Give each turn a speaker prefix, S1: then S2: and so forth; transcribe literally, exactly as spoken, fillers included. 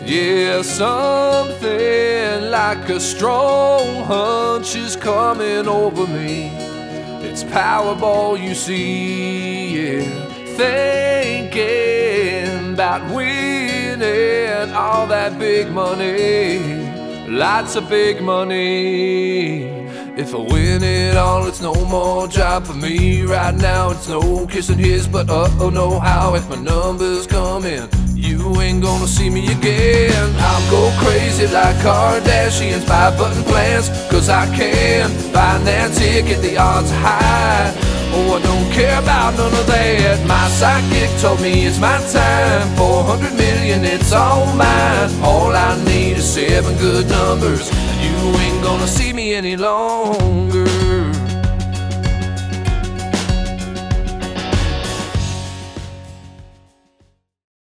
S1: Yeah, something like a strong hunch is coming over me. It's Powerball, you see, yeah. Thinking about winning all that big money, lots of big money. If I win it all, it's no more job for me. Right now, it's no kissing his, but uh-oh, no how. If my numbers come in, you ain't gonna see me again. I'll go crazy like Kardashians, buy button plans, cause I can. Buying that ticket, the odds are high. Oh, I don't care about none of that. My psychic told me it's my time. Four hundred million, it's all mine. All I need is seven good numbers, and you ain't gonna see me any longer.